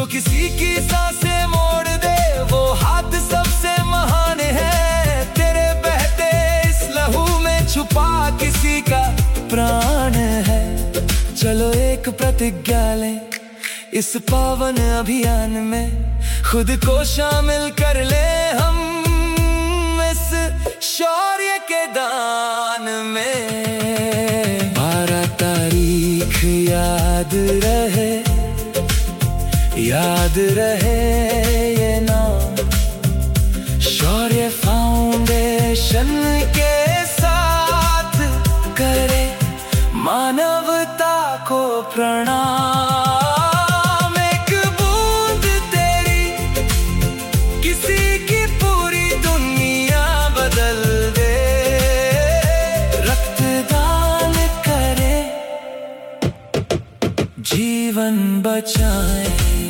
किसी की सांसें मोड़ दे वो हाथ सबसे महान है। तेरे बहते इस लहू में छुपा किसी का प्राण है। चलो एक प्रतिज्ञा लें इस पावन अभियान में, खुद को शामिल कर ले हम इस शौर्य के दान में। 12 तारीख याद रहे ये नाम, शौर्य फाउंडेशन के साथ करे मानवता को प्रणाम। एक बूंद तेरी किसी की पूरी दुनिया बदल दे। रक्तदान करे जीवन बचाए।